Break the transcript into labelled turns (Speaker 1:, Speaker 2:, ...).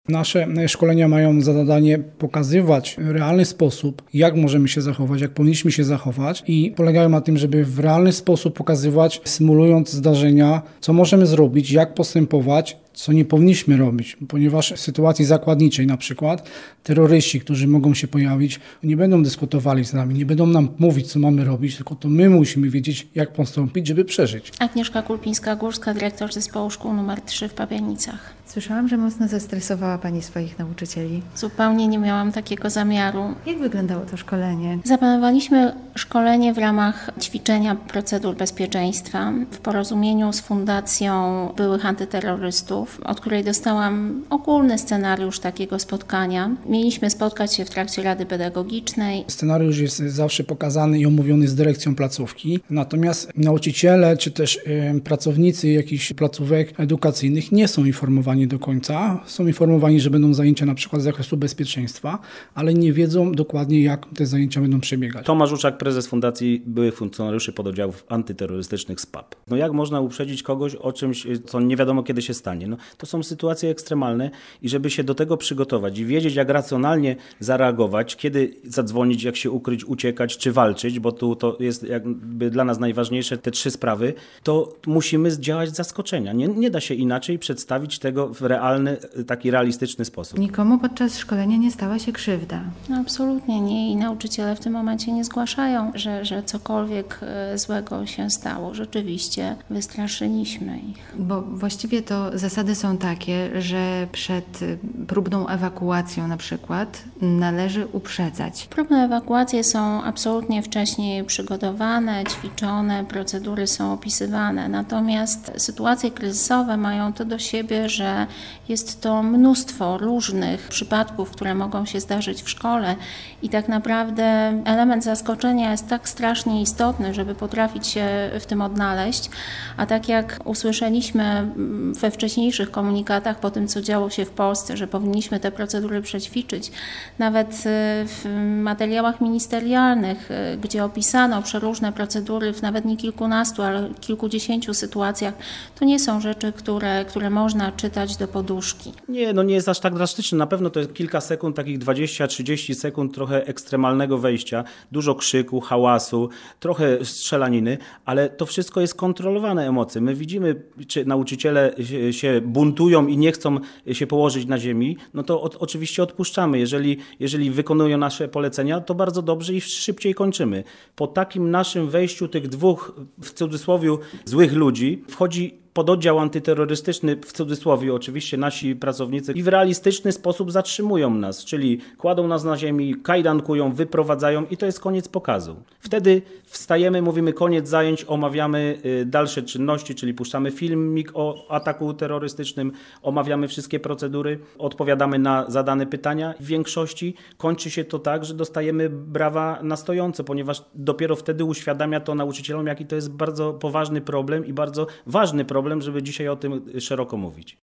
Speaker 1: Nasze szkolenia mają za zadanie pokazywać w realny sposób, jak możemy się zachować, jak powinniśmy się zachować i polegają na tym, żeby w realny sposób pokazywać, symulując zdarzenia, co możemy zrobić, jak postępować, co nie powinniśmy robić, ponieważ w sytuacji zakładniczej na przykład terroryści, którzy mogą się pojawić, nie będą dyskutowali z nami, nie będą nam mówić, co mamy robić, tylko to my musimy wiedzieć, jak postąpić, żeby przeżyć.
Speaker 2: Agnieszka Kulpińska-Górska, dyrektor zespołu szkół nr 3 w Pabianicach.
Speaker 3: Słyszałam, że mocno zestresowała Pani swoich nauczycieli.
Speaker 2: Zupełnie nie miałam takiego zamiaru.
Speaker 3: Jak wyglądało to szkolenie?
Speaker 2: Zaplanowaliśmy szkolenie w ramach ćwiczenia procedur bezpieczeństwa w porozumieniu z Fundacją Byłych Antyterrorystów, od której dostałam ogólny scenariusz takiego spotkania. Mieliśmy spotkać się w trakcie Rady Pedagogicznej.
Speaker 1: Scenariusz jest zawsze pokazany i omówiony z dyrekcją placówki, natomiast nauczyciele czy też pracownicy jakichś placówek edukacyjnych nie są informowani do końca. Są informowani, że będą zajęcia na przykład z zakresu bezpieczeństwa, ale nie wiedzą dokładnie, jak te zajęcia będą przebiegać.
Speaker 4: Tomasz Uczak, prezes Fundacji Byłych Funkcjonariuszy Pododdziałów Antyterrorystycznych SPAP. Jak można uprzedzić kogoś o czymś, co nie wiadomo kiedy się stanie? To są sytuacje ekstremalne i żeby się do tego przygotować i wiedzieć, jak racjonalnie zareagować, kiedy zadzwonić, jak się ukryć, uciekać czy walczyć, bo tu to jest jakby dla nas najważniejsze te 3 sprawy, to musimy działać z zaskoczenia. Nie da się inaczej przedstawić tego w realny, taki realistyczny sposób.
Speaker 3: Nikomu podczas szkolenia nie stała się krzywda.
Speaker 2: Absolutnie nie i nauczyciele w tym momencie nie zgłaszają, że cokolwiek złego się stało. Rzeczywiście wystraszyliśmy ich.
Speaker 3: Bo właściwie to zasady są takie, że przed próbną ewakuacją na przykład należy uprzedzać.
Speaker 2: Próbne ewakuacje są absolutnie wcześniej przygotowane, ćwiczone, procedury są opisywane. Natomiast sytuacje kryzysowe mają to do siebie, że jest to mnóstwo różnych przypadków, które mogą się zdarzyć w szkole i tak naprawdę element zaskoczenia jest tak strasznie istotny, żeby potrafić się w tym odnaleźć, a tak jak usłyszeliśmy we wcześniejszych komunikatach po tym, co działo się w Polsce, że powinniśmy te procedury przećwiczyć, nawet w materiałach ministerialnych, gdzie opisano przeróżne procedury w nawet nie kilkunastu, ale kilkudziesięciu sytuacjach, to nie są rzeczy, które można czytać do poduszki.
Speaker 4: Nie jest aż tak drastyczne. Na pewno to jest kilka sekund, takich 20-30 sekund trochę ekstremalnego wejścia, dużo krzyku, hałasu, trochę strzelaniny, ale to wszystko jest kontrolowane emocje. My widzimy, czy nauczyciele się buntują i nie chcą się położyć na ziemi, to oczywiście odpuszczamy. Jeżeli wykonują nasze polecenia, to bardzo dobrze i szybciej kończymy. Po takim naszym wejściu tych 2, w cudzysłowie, złych ludzi wchodzi pododdział antyterrorystyczny, w cudzysłowie oczywiście, nasi pracownicy i w realistyczny sposób zatrzymują nas, czyli kładą nas na ziemi, kajdankują, wyprowadzają i to jest koniec pokazu. Wtedy wstajemy, mówimy koniec zajęć, omawiamy dalsze czynności, czyli puszczamy filmik o ataku terrorystycznym, omawiamy wszystkie procedury, odpowiadamy na zadane pytania. W większości kończy się to tak, że dostajemy brawa na stojąco, ponieważ dopiero wtedy uświadamia to nauczycielom, jaki to jest bardzo poważny problem i bardzo ważny problem, żeby dzisiaj o tym szeroko mówić.